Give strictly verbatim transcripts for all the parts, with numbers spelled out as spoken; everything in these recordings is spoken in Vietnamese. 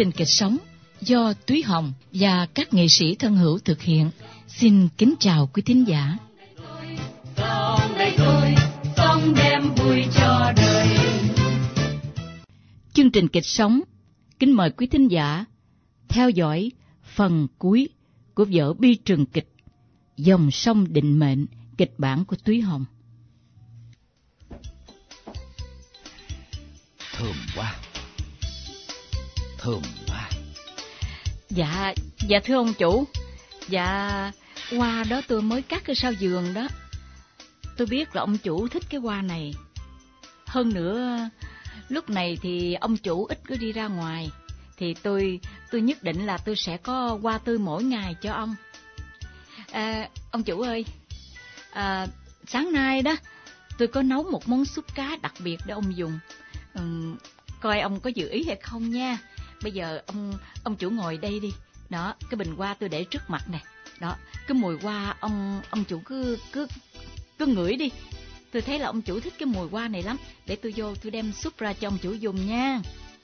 trình kịch sống do Túy Hồng và các nghệ sĩ thân hữu thực hiện. Xin kính chào quý thính giả. Sông đây thôi, sông đem vui cho đời. Chương trình kịch sống kính mời quý thính giả theo dõi phần cuối của vở bi trường kịch Dòng sông định mệnh, kịch bản của Túy Hồng. Thơm quá, thơm quá. Dạ, dạ thưa ông chủ. Dạ, hoa đó tôi mới cắt ở sau vườn đó. Tôi biết là ông chủ thích cái hoa này. Hơn nữa, lúc này thì ông chủ ít có đi ra ngoài, thì tôi tôi nhất định là tôi sẽ có hoa tươi mỗi ngày cho ông. À, ông chủ ơi, à, sáng nay đó tôi có nấu một món súp cá đặc biệt để ông dùng. Ừ, coi ông có dự ý hay không nha. Bây giờ ông ông chủ ngồi đây đi. Đó, cái bình hoa tôi để trước mặt nè. Đó, cái mùi hoa ông ông chủ cứ cứ cứ ngửi đi. Tôi thấy là ông chủ thích cái mùi hoa này lắm. Để tôi vô tôi đem súp ra cho ông chủ dùng nha.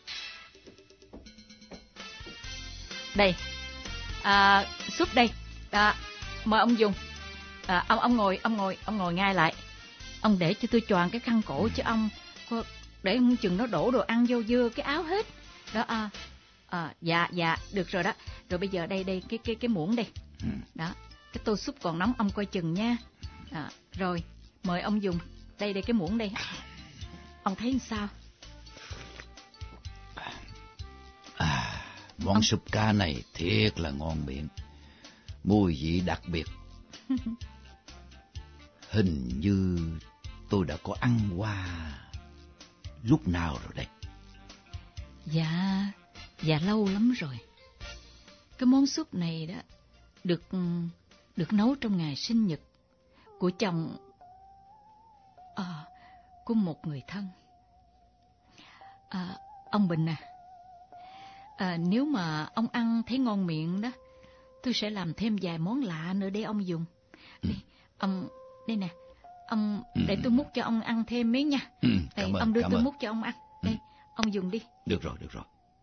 Đây, à, súp đây. Đó, mời ông dùng. À, ông ông ngồi ông ngồi ông ngồi ngay lại. Ông để cho tôi choàng cái khăn cổ cho ông, để không chừng nó đổ đồ ăn vô dưa cái áo hết. Đó, à, à, dạ dạ được rồi đó. Rồi bây giờ đây đây cái cái cái muỗng đây. Đó, cái tô súp còn nóng ông coi chừng nha. À, rồi mời ông dùng. Đây đây cái muỗng đây. Ông thấy làm sao? À, món ông... súp cá này thiệt là ngon miệng, mùi vị đặc biệt. Hình như tôi đã có ăn qua lúc nào rồi đây? Dạ, dạ lâu lắm rồi. Cái món súp này đó được được nấu trong ngày sinh nhật của chồng, à, của một người thân. À, ông Bình à, à, nếu mà ông ăn thấy ngon miệng đó, tôi sẽ làm thêm vài món lạ nữa để ông dùng. Đây, ông, đây nè, ông để tôi múc cho ông ăn thêm miếng nha. Ừ, đây, ơn, ông đưa tôi ơn. múc cho ông ăn. Đây, ừ. Ông dùng đi. Được rồi, được rồi.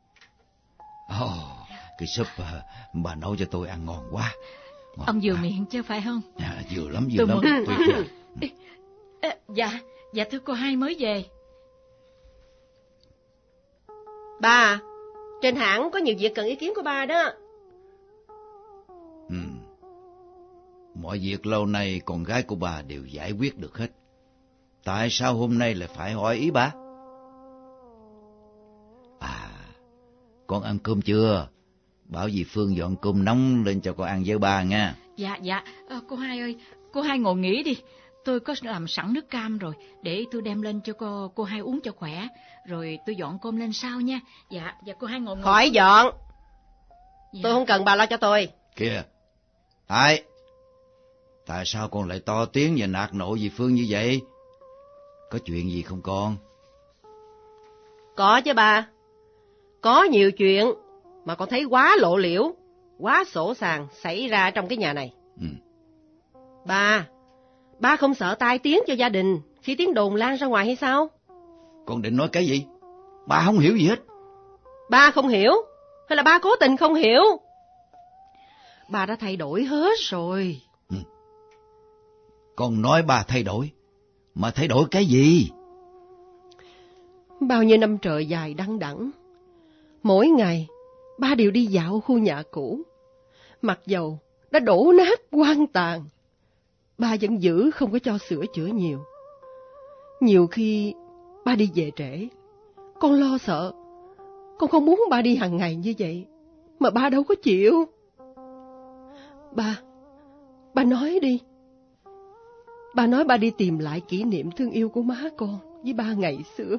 Oh, cái súp uh, bà nấu cho tôi ăn ngon quá. Ngon ông vừa quá. Miệng chứ phải không? À, vừa lắm, vừa tôi lắm. Muốn... Tuyệt vời. À, dạ, dạ thưa cô hai mới về. Bà, trên hãng có nhiều việc cần ý kiến của bà đó. Ừ. Mọi việc lâu nay con gái của bà đều giải quyết được hết. Tại sao hôm nay lại phải hỏi ý bà? À, con ăn cơm chưa? Bảo dì Phương dọn cơm nóng lên cho con ăn với bà nha. Dạ, dạ, à, cô hai ơi, cô hai ngồi nghỉ đi. Tôi có làm sẵn nước cam rồi, để tôi đem lên cho cô, cô hai uống cho khỏe. Rồi tôi dọn cơm lên sau nha. Dạ, dạ cô hai ngồi ngồi. Khỏi dọn. Dạ. Tôi không cần bà lo cho tôi. Kìa, Thái, tại sao con lại to tiếng và nạt nộ dì Phương như vậy? Có chuyện gì không con? Có chứ bà. Có nhiều chuyện mà con thấy quá lộ liễu, quá sổ sàng xảy ra trong cái nhà này. Ừ. Bà, bà không sợ tai tiếng cho gia đình khi tiếng đồn lan ra ngoài hay sao? Con định nói cái gì? Bà không hiểu gì hết. Bà không hiểu, hay là bà cố tình không hiểu? Bà đã thay đổi hết rồi. Ừ. Con nói bà thay đổi, mà thay đổi cái gì? Bao nhiêu năm trời dài đăng đẵng, mỗi ngày ba đều đi dạo khu nhà cũ. Mặc dầu đã đổ nát hoang tàn, ba vẫn giữ không có cho sửa chữa nhiều. Nhiều khi ba đi về trễ, con lo sợ. Con không muốn ba đi hàng ngày như vậy, mà ba đâu có chịu. Ba, ba nói đi. Ba nói ba đi tìm lại kỷ niệm thương yêu của má con với ba ngày xưa.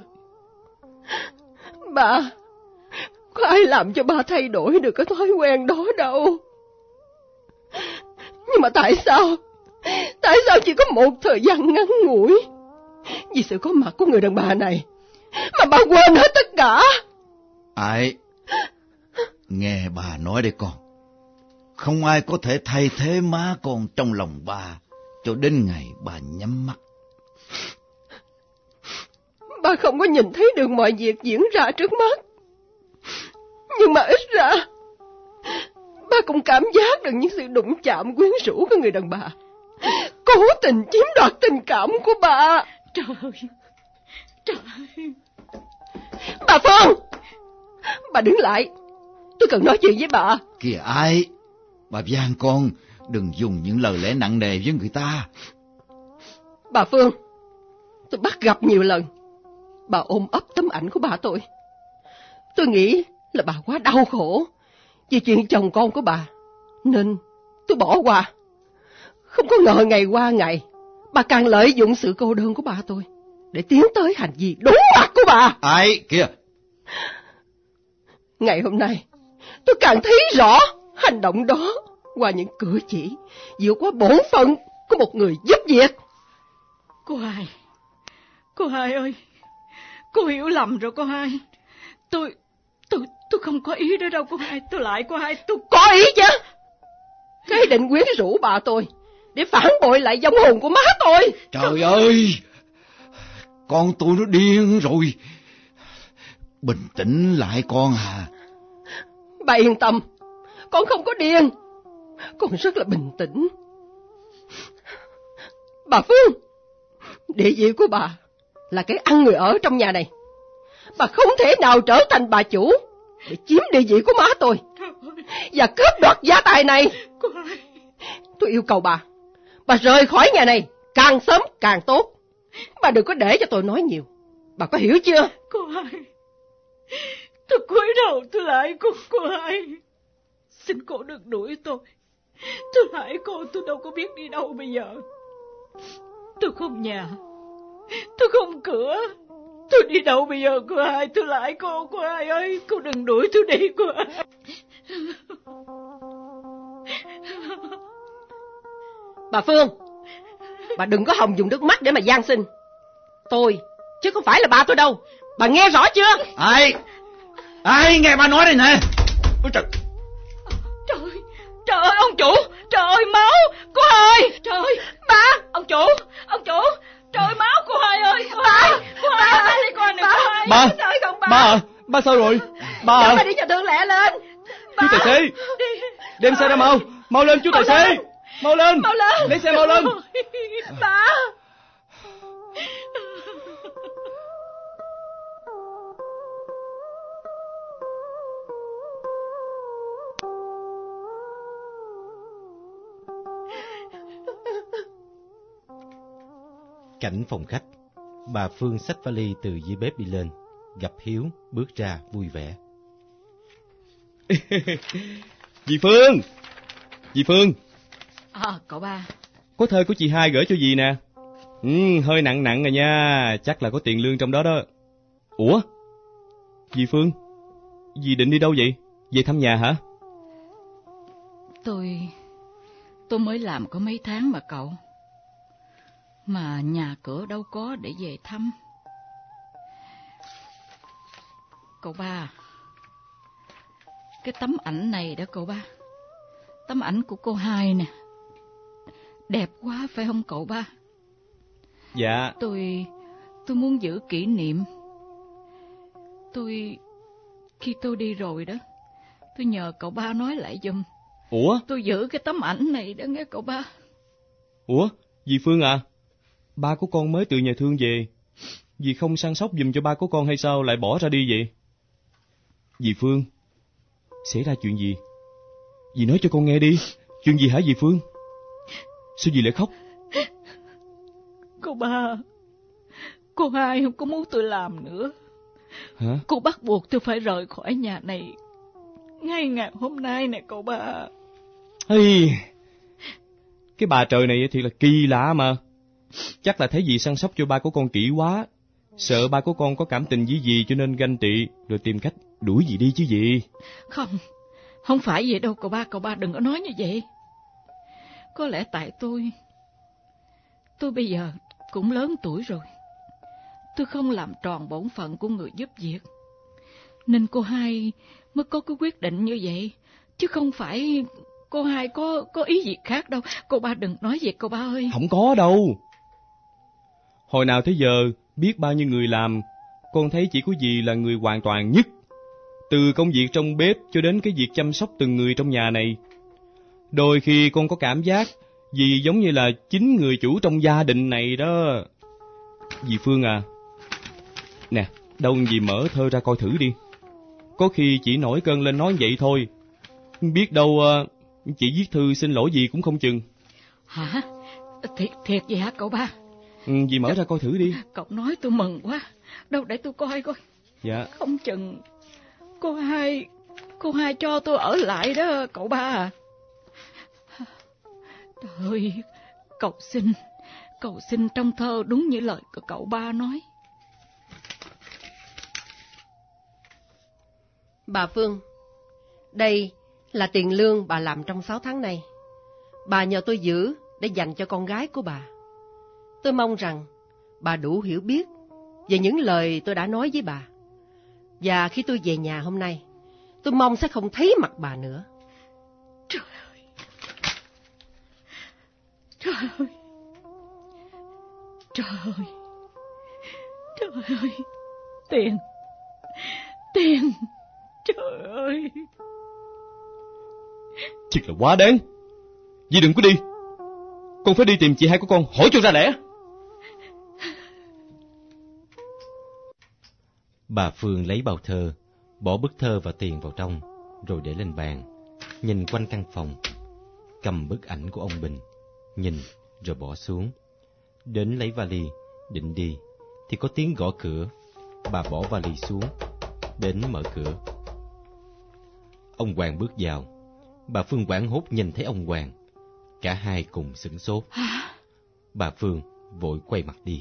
Ba, có ai làm cho ba thay đổi được cái thói quen đó đâu. Nhưng mà tại sao? Tại sao chỉ có một thời gian ngắn ngủi, vì sự có mặt của người đàn bà này, mà ba quên hết tất cả? Ai? Nghe bà nói đây con. Không ai có thể thay thế má con trong lòng bà cho đến ngày bà nhắm mắt. Ba không có nhìn thấy được mọi việc diễn ra trước mắt, nhưng mà ít ra ba cũng cảm giác được những sự đụng chạm quyến rũ của người đàn bà, cố tình chiếm đoạt tình cảm của bà. Trời ơi, trời ơi. Bà Phương, bà đứng lại, tôi cần nói chuyện với bà. Kìa ai? Bà van con đừng dùng những lời lẽ nặng nề với người ta. Bà Phương, tôi bắt gặp nhiều lần bà ôm ấp tấm ảnh của bà tôi. Tôi nghĩ là bà quá đau khổ vì chuyện chồng con của bà, nên tôi bỏ qua. Không có ngờ ngày qua ngày, bà càng lợi dụng sự cô đơn của bà tôi để tiến tới hành vi đốn mặt của bà. Ai kìa? Ngày hôm nay, tôi càng thấy rõ hành động đó qua những cử chỉ vượt qua bổn phận của một người giúp việc. Cô Hai, cô Hai ơi, cô hiểu lầm rồi cô Hai. Tôi, tôi, tôi không có ý đó đâu cô Hai. Tôi lại cô Hai, tôi có ý chứ. Cái định quyến rũ bà tôi để phản bội lại vong hồn của má tôi. Trời ơi, con tôi nó điên rồi. Bình tĩnh lại con à. Bà yên tâm, con không có điên, con rất là bình tĩnh. Bà Phương, địa vị của bà là cái ăn người ở trong nhà này. Bà không thể nào trở thành bà chủ để chiếm địa vị của má tôi và cướp đoạt gia tài này. Tôi yêu cầu bà, bà rời khỏi nhà này càng sớm càng tốt. Bà đừng có để cho tôi nói nhiều. Bà có hiểu chưa? Cô Hai, tôi cúi đầu tôi lại cô, cô Hai. Xin cô đừng đuổi tôi. Tôi lại cô, tôi đâu có biết đi đâu bây giờ. Tôi không nhà, tôi không cửa, tôi đi đâu bây giờ cô Hai? Tôi lại cô, cô Hai ơi, cô đừng đuổi tôi đi cô Hai. Bà Phương, bà đừng có hòng dùng nước mắt để mà van xin. Tôi, chứ không phải là bà tôi đâu. Bà nghe rõ chưa? Ai? Ai nghe bà nói đây nè. Ôi trời. Trời ơi, trời ơi ông chủ, trời ơi máu, cô Hai. Trời ơi, ba, ông chủ, ông chủ, trời ơi máu cô Hai ơi. Cô Hai, cô Hai, ba đi coi nè cô Hai. Ba, không, ba. ba à, ba sao rồi? Ba à. Bà đi cho thương lẹ lên. Chú tài xế, đem xe ra mau, mau lên chú tài xế. Mau lên, mau lên, lấy xe mau lên. Ba. Cảnh phòng khách, bà Phương xách vali từ dưới bếp đi lên, gặp Hiếu bước ra vui vẻ. Dì Phương, dì Phương. À, cậu ba. Có thơ của chị Hai gửi cho dì nè. Ừ, hơi nặng nặng rồi nha, chắc là có tiền lương trong đó đó. Ủa, dì Phương, dì định đi đâu vậy? Về thăm nhà hả? Tôi, tôi mới làm có mấy tháng mà cậu. Mà nhà cửa đâu có để về thăm. Cậu ba, cái tấm ảnh này đó cậu ba, tấm ảnh của cô Hai nè, đẹp quá phải không cậu ba? Dạ. Tôi, tôi muốn giữ kỷ niệm. Tôi, khi tôi đi rồi đó, tôi nhờ cậu ba nói lại giùm. Ủa? Tôi giữ cái tấm ảnh này đó nghe cậu ba. Ủa, dì Phương à, ba của con mới từ nhà thương về, dì không săn sóc giùm cho ba của con hay sao lại bỏ ra đi vậy? Dì Phương, xảy ra chuyện gì? Dì nói cho con nghe đi, chuyện gì hả dì Phương? Sao dì lại khóc? Cô ba, cô Hai không có muốn tôi làm nữa. Hả? Cô bắt buộc tôi phải rời khỏi nhà này ngay ngày hôm nay nè cậu ba. Hey, cái bà trời này thiệt là kỳ lạ mà. Chắc là thấy dì săn sóc cho ba của con kỹ quá, sợ ba của con có cảm tình với dì cho nên ganh tị, rồi tìm cách đuổi dì đi chứ gì. Không, không phải vậy đâu cậu ba, cậu ba đừng có nói như vậy. Có lẽ tại tôi, tôi bây giờ cũng lớn tuổi rồi. Tôi không làm tròn bổn phận của người giúp việc, nên cô Hai mới có cái quyết định như vậy, chứ không phải cô Hai có có ý gì khác đâu. Cô ba đừng nói vậy cô ba ơi. Không có đâu. Hồi nào tới giờ biết bao nhiêu người làm, con thấy chỉ có dì là người hoàn toàn nhất. từ công việc trong bếp cho đến cái việc chăm sóc từng người trong nhà này. Đôi khi con có cảm giác dì giống như là chính người chủ trong gia đình này đó. Dì Phương à, nè, đâu dì mở thơ ra coi thử đi. Có khi chỉ nổi cơn lên nói vậy thôi. Biết đâu uh, chị viết thư xin lỗi dì cũng không chừng. Hả? Thiệt, thiệt vậy hả cậu ba? Ừ, dì mở ra coi thử đi. Cậu nói tôi mừng quá. Đâu để tôi coi coi. Dạ. Không chừng cô hai, cô hai cho tôi ở lại đó cậu ba à. Trời ơi, cậu xin, cậu xin trong thơ đúng như lời của cậu ba nói. Bà Phương, đây là tiền lương bà làm trong sáu tháng này. Bà nhờ tôi giữ để dành cho con gái của bà. Tôi mong rằng bà đủ hiểu biết về những lời tôi đã nói với bà. Và khi tôi về nhà hôm nay, tôi mong sẽ không thấy mặt bà nữa. Trời ơi! Trời ơi! Trời ơi! Trời ơi! Tiền! Tiền! Trời ơi! Thiệt là quá đáng. Dì đừng có đi. Con phải đi tìm chị hai của con hỏi cho ra lẽ. Bà Phương lấy bao thơ, bỏ bức thơ và tiền vào trong, rồi để lên bàn, nhìn quanh căn phòng, cầm bức ảnh của ông Bình, nhìn rồi bỏ xuống. Đến lấy vali, định đi, thì có tiếng gõ cửa. Bà bỏ vali xuống, đến mở cửa. Ông Hoàng bước vào. Bà Phương hoảng hốt nhìn thấy ông Hoàng. Cả hai cùng sửng sốt. Bà Phương vội quay mặt đi.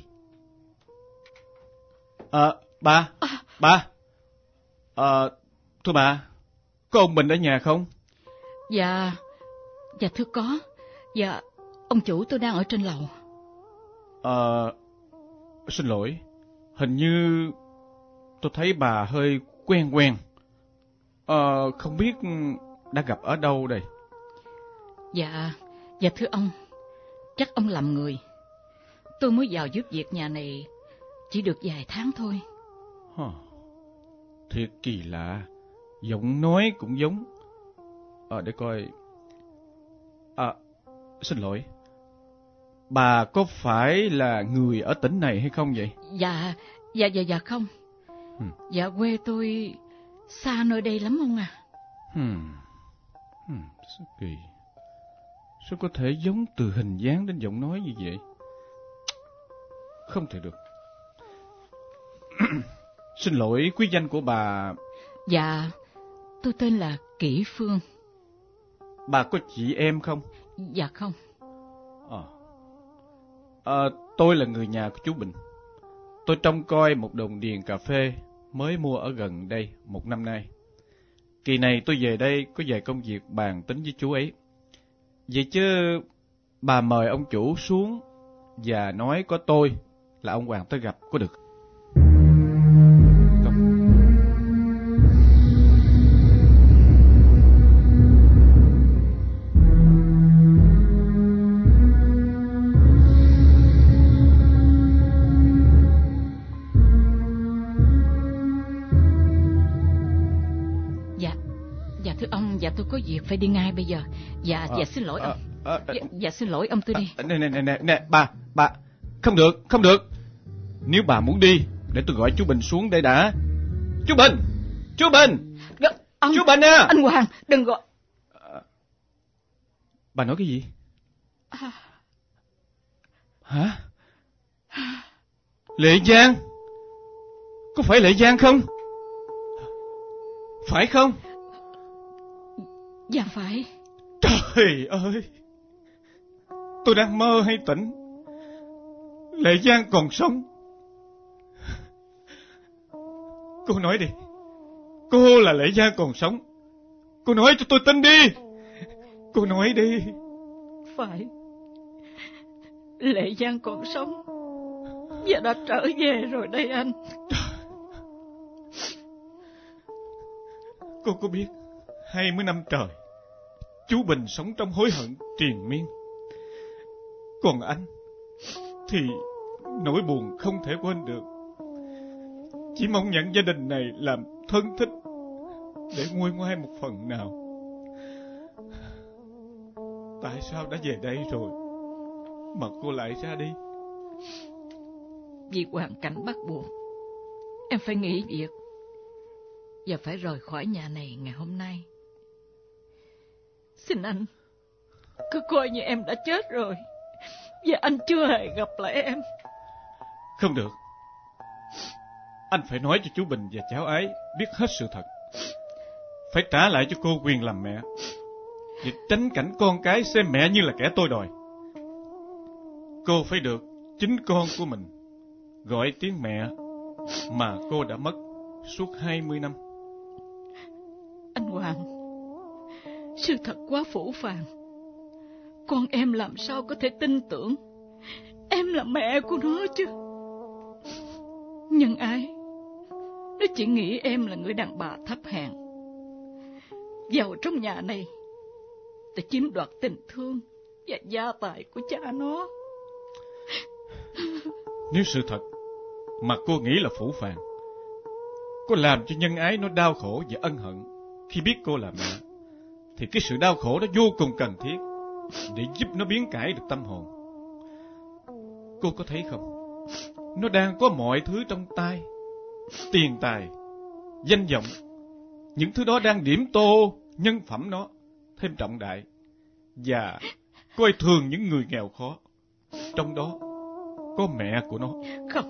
À, bà, bà, à, thưa bà, có ông Bình ở nhà không? Dạ, dạ thưa có. Dạ, ông chủ tôi đang ở trên lầu. À, xin lỗi, hình như tôi thấy bà hơi quen quen. À, không biết đã gặp ở đâu đây? Dạ, dạ thưa ông, chắc ông lầm người. Tôi mới vào giúp việc nhà này chỉ được vài tháng thôi. Huh. Thiệt kỳ lạ, giọng nói cũng giống. À, để coi. À, xin lỗi, bà có phải là người ở tỉnh này hay không vậy? Dạ, dạ, dạ, dạ không. Hmm. Dạ quê tôi xa nơi đây lắm ông à. Hmm. Hmm. Sao kỳ, sao có thể giống từ hình dáng đến giọng nói như vậy? Không thể được. Xin lỗi, quý danh của bà? Dạ, tôi tên là Kỷ Phương. Bà có chị em không? Dạ không. À. À, tôi là người nhà của chú Bình. Tôi trông coi một đồng điền cà phê mới mua ở gần đây một năm nay. Kỳ này tôi về đây có vài công việc bàn tính với chú ấy. Vậy chứ bà mời ông chủ xuống và nói có tôi là ông Hoàng tới gặp có được không? Dạ, dạ thưa ông, dạ tôi có việc phải đi ngay bây giờ. Dạ, À, dạ xin lỗi à, ông. à, à, Dạ, dạ xin lỗi ông, tôi đi. À, nè, nè, nè, nè, nè, bà, bà, không được, không được. Nếu bà muốn đi, để tôi gọi chú Bình xuống đây đã. Chú Bình, chú Bình, Dạ, ông, chú Bình à. Anh Hoàng, đừng gọi. À, bà nói cái gì? À. Hả? Lệ Giang? Có phải Lệ Giang không? Phải không? Dạ phải. Trời ơi, tôi đang mơ hay tỉnh? Lệ Giang còn sống. Cô nói đi, cô là Lệ Giang còn sống. Cô nói cho tôi tin đi. Cô nói đi. Phải, Lệ Giang còn sống và đã trở về rồi đây anh. Cô có biết hai mươi năm trời chú Bình sống trong hối hận triền miên, còn anh thì nỗi buồn không thể quên được. Chỉ mong nhận gia đình này làm thân thích, để nguôi ngoai một phần nào. Tại sao đã về đây rồi mà cô lại ra đi? Vì hoàn cảnh bắt buộc, em phải nghỉ việc và phải rời khỏi nhà này ngày hôm nay. Xin anh cứ coi như em đã chết rồi và anh chưa hề gặp lại em. Không được. Anh phải nói cho chú Bình và cháu ấy biết hết sự thật. Phải trả lại cho cô quyền làm mẹ, để tránh cảnh con cái xem mẹ như là kẻ tôi đòi. Cô phải được chính con của mình gọi tiếng mẹ mà cô đã mất suốt hai mươi năm. Anh Hoàng, sự thật quá phũ phàng. Con em làm sao có thể tin tưởng em là mẹ của nó chứ? Nhưng ai, nó chỉ nghĩ em là người đàn bà thấp hèn, vào trong nhà này để chiếm đoạt tình thương và gia tài của cha nó. Nếu sự thật mà cô nghĩ là phũ phàng, cô làm cho nhân ái nó đau khổ và ân hận khi biết cô là mẹ, thì cái sự đau khổ đó vô cùng cần thiết để giúp nó biến cải được tâm hồn. Cô có thấy không? Nó đang có mọi thứ trong tay: tiền tài, danh vọng. Những thứ đó đang điểm tô nhân phẩm nó thêm trọng đại và coi thường những người nghèo khó. Trong đó có mẹ của nó. Không,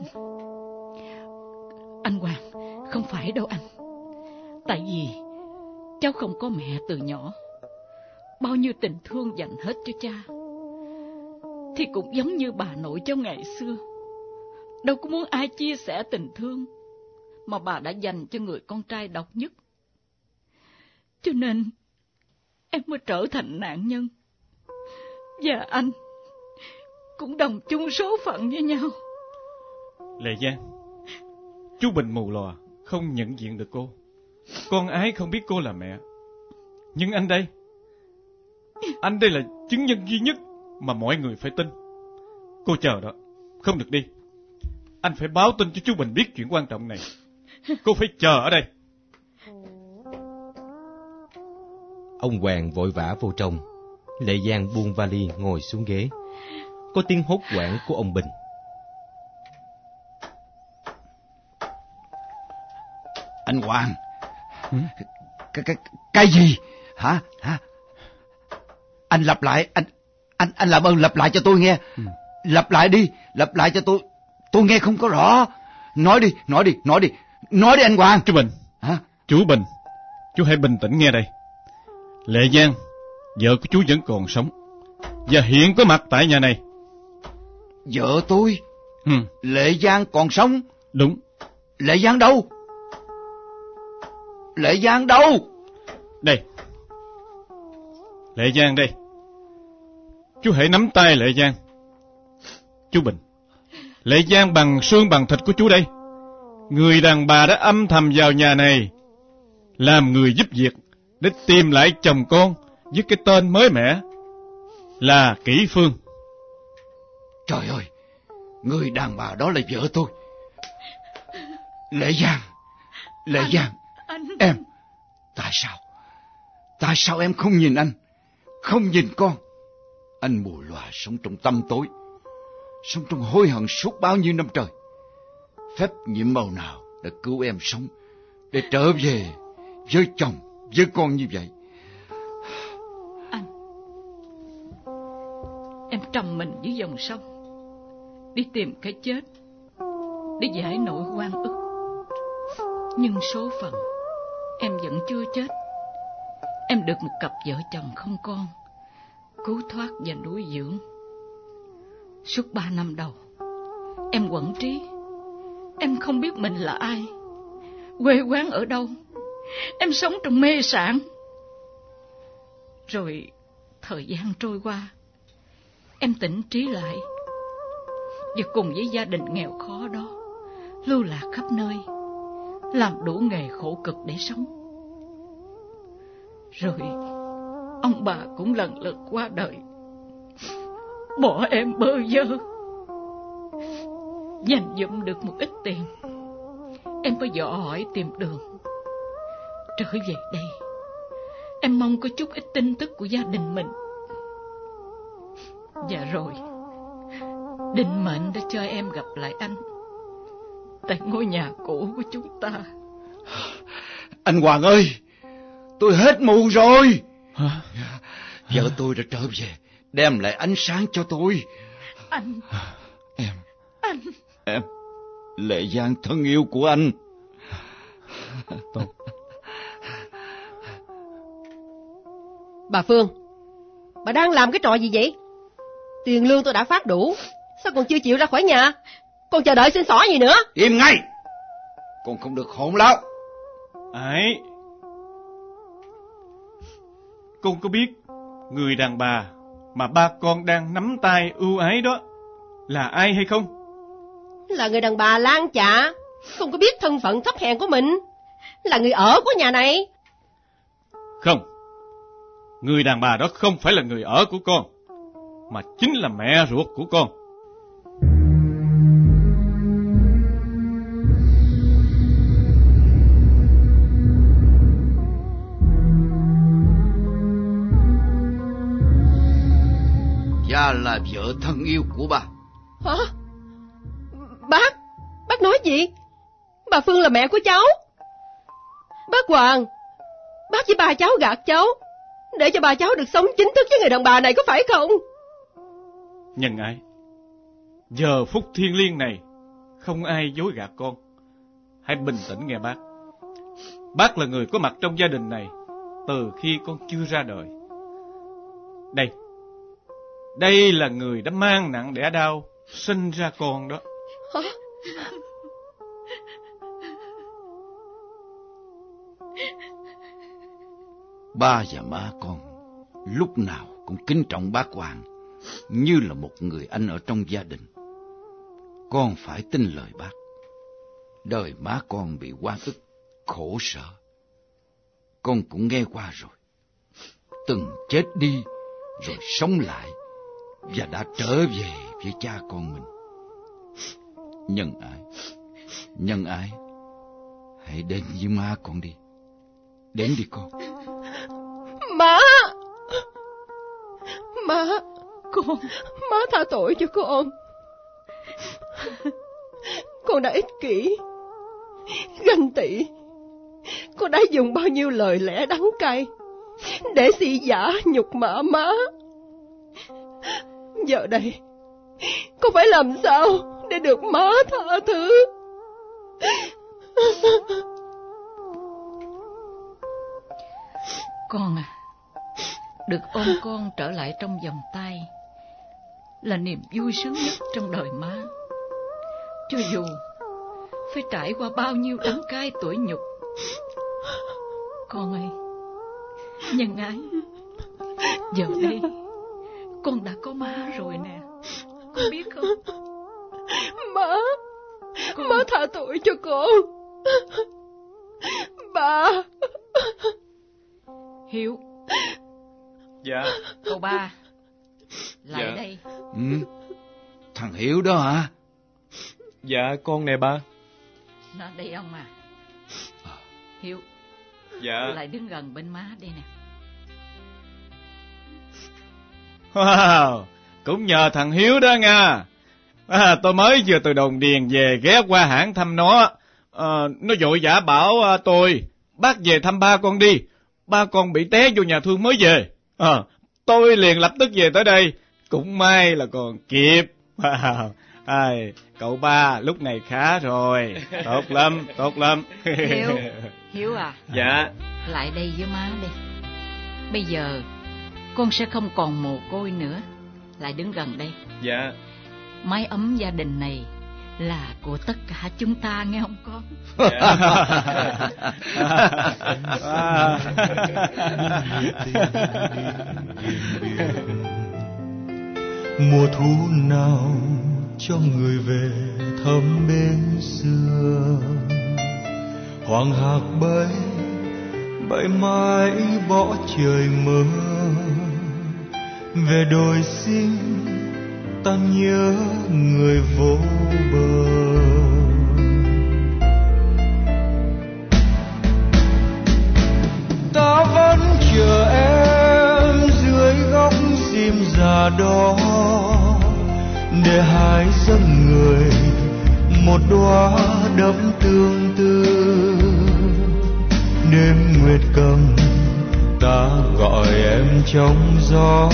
anh Hoàng, không phải đâu anh. Tại vì cháu không có mẹ từ nhỏ. Bao nhiêu tình thương dành hết cho cha, thì cũng giống như bà nội cháu ngày xưa, đâu có muốn ai chia sẻ tình thương mà bà đã dành cho người con trai độc nhất. Cho nên em mới trở thành nạn nhân, và anh cũng đồng chung số phận với nhau. Lệ Giang, chú Bình mù lòa không nhận diện được cô. Con ái không biết cô là mẹ. Nhưng anh đây, anh đây là chứng nhân duy nhất mà mọi người phải tin. Cô chờ đó, không được đi. Anh phải báo tin cho chú Bình biết chuyện quan trọng này. Cô phải chờ ở đây. Ông Hoàng vội vã vô trong. Lệ Giang buông vali ngồi xuống ghế. Có tiếng hốt hoảng của ông Bình. Anh Hoàng, ừ? cái, cái, cái gì? Hả? Hả? Anh lặp lại, anh anh anh làm ơn lặp lại cho tôi nghe. Ừ. Lặp lại đi, lặp lại cho tôi. Tôi nghe không có rõ. Nói đi, nói đi, nói đi. Nói đi anh Hoàng. Chú Bình. Hả? Chú Bình, chú hãy bình tĩnh nghe đây. Lệ Giang, vợ của chú vẫn còn sống và hiện có mặt tại nhà này. Vợ tôi? Ừ. Lệ Giang còn sống? Đúng. Lệ Giang đâu? Lệ Giang đâu? Đây. Lệ Giang đây. Chú hãy nắm tay Lệ Giang. Chú Bình, Lệ Giang bằng xương bằng thịt của chú đây. Người đàn bà đã âm thầm vào nhà này, làm người giúp việc để tìm lại chồng con với cái tên mới mẻ là Kỷ Phương. Trời ơi, người đàn bà đó là vợ tôi. Lệ Giang, Lệ anh, Giang, anh... em, tại sao, tại sao em không nhìn anh, không nhìn con? Anh mù lòa sống trong tăm tối, sống trong hối hận suốt bao nhiêu năm trời. Phép nhiệm màu nào đã cứu em sống để trở về với chồng, với con như vậy? Anh, em trầm mình dưới dòng sông, đi tìm cái chết để giải nỗi oan ức. Nhưng số phận em vẫn chưa chết. Em được một cặp vợ chồng không con cứu thoát và nuôi dưỡng. Suốt ba năm đầu em quẫn trí. Em không biết mình là ai, quê quán ở đâu. Em sống trong mê sảng. Rồi thời gian trôi qua, em tỉnh trí lại, và cùng với gia đình nghèo khó đó lưu lạc khắp nơi, làm đủ nghề khổ cực để sống. Rồi ông bà cũng lần lượt qua đời, bỏ em bơ vơ. Dành dụm được một ít tiền, em có dò hỏi tìm đường. trở về đây, em mong có chút ít tin tức của gia đình mình. Dạ rồi, định mệnh đã cho em gặp lại anh tại ngôi nhà cũ của chúng ta. Anh Hoàng ơi, tôi hết muộn rồi. Hả? Vợ tôi đã trở về, đem lại ánh sáng cho tôi. Anh... Em... Anh... Em... Lệ Giang thân yêu của anh. Tốt. Bà Phương, bà đang làm cái trò gì vậy? Tiền lương tôi đã phát đủ, sao còn chưa chịu ra khỏi nhà? Còn chờ đợi xin xỏ gì nữa? Im ngay! Con không được hỗn láo. Ấy, con có biết người đàn bà mà ba con đang nắm tay ưu ái đó là ai hay không? Là người đàn bà Lan Chạ, không có biết thân phận thấp hèn của mình, là người ở của nhà này. Không, người đàn bà đó không phải là người ở của con, mà chính là mẹ ruột của con. Và là vợ thân yêu của bà. Hả? Bác, bác nói gì? Bà Phương là mẹ của cháu. Bác Hoàng, bác với bà cháu gạt cháu để cho bà cháu được sống chính thức với người đàn bà này, có phải không? Nhân ái, giờ phút thiêng liêng này không ai dối gạt con. Hãy bình tĩnh nghe bác. Bác là người có mặt trong gia đình này từ khi con chưa ra đời. Đây, đây là người đã mang nặng đẻ đau sinh ra con đó. Hả? Ba và má con lúc nào cũng kính trọng bác Hoàng như là một người anh ở trong gia đình. Con phải tin lời bác. Đời má con bị oan ức, khổ sở, con cũng nghe qua rồi. Từng chết đi rồi sống lại và đã trở về với cha con mình. Nhân ái, nhân ái, hãy đến với má con đi. Đến đi con. Má! Má! Con! Má tha tội cho con. Con đã ích kỷ, ganh tị. Con đã dùng bao nhiêu lời lẽ đắng cay để xỉ vả nhục mạ má. Giờ đây con phải làm sao để được má tha thứ? Con à, được ôm con trở lại trong vòng tay là niềm vui sướng nhất trong đời má. Cho dù phải trải qua bao nhiêu đắng cay tủi nhục. Con ơi, nhân ái, giờ đây con đã có má rồi nè, con biết không? Má, con... má tha tội cho con. Ba. Hiếu. Dạ. Cậu ba, lại dạ. đây. Ừ, thằng Hiếu đó hả? Dạ con nè ba. Nó đây ông à. Hiếu. Dạ. Lại đứng gần bên má đây nè. Wow, cũng nhờ thằng Hiếu đó nha. À, tôi mới vừa từ đồn điền về ghé qua hãng thăm nó. À, nó vội vã bảo à, tôi, bác về thăm ba con đi. Ba con bị té vô nhà thương mới về. À, tôi liền lập tức về tới đây. Cũng may là còn kịp. Wow. Ai, cậu ba lúc này khá rồi. Tốt lắm, tốt lắm. Hiếu, Hiếu à. Dạ. Lại đây với má đi. Bây giờ con sẽ không còn mồ côi nữa. Lại đứng gần đây. Dạ. Mái ấm gia đình này là của tất cả chúng ta, nghe không con? Dạ. Mùa thu nào cho người về thăm bên xưa, hoàng hạc bay bay mãi bỏ trời mơ, về đồi xinh ta nhớ người vô bờ. vẫn chờ em dưới góc diêm già đó, để hai dâng người một đóa đẫm tương tư. Đêm nguyệt cầm ta gọi em trong gió,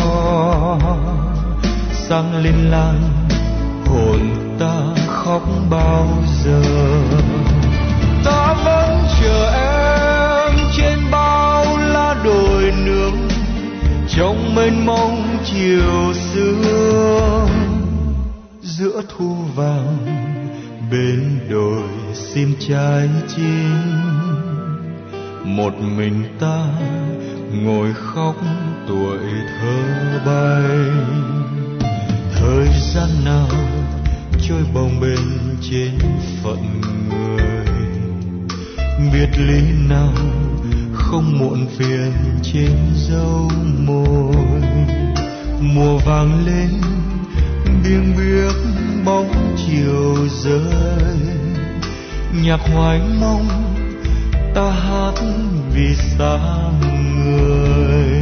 sáng lên lan hồn ta khóc bao giờ. Ta vẫn chờ em trên bao lá đồi nương, trong mênh mông chiều xưa. Giữa thu vàng bên đồi sim trái chín, một mình ta ngồi khóc tuổi thơ bay. Thời gian nào trôi bồng bềnh trên phận người, biệt ly nào không muộn phiền trên dấu môi. Mùa vàng lên biếng biếc bóng chiều rơi, nhạc hoài mong ta hát vì xa người.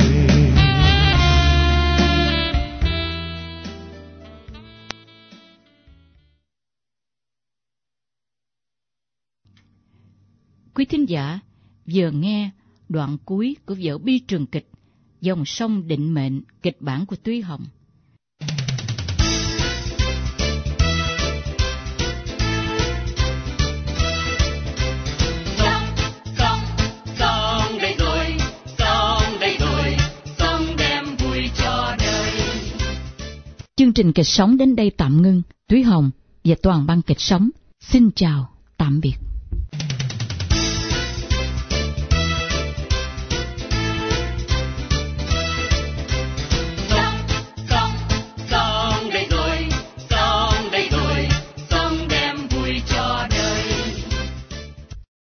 Quý thính giả vừa nghe đoạn cuối của vở bi trường kịch Dòng sông định mệnh, kịch bản của Thúy Hồng. Sông, sông, sông đây rồi, sông đây rồi, sông đem vui cho đời. Chương trình kịch sống đến đây tạm ngưng. Thúy Hồng và toàn ban kịch sống xin chào, tạm biệt.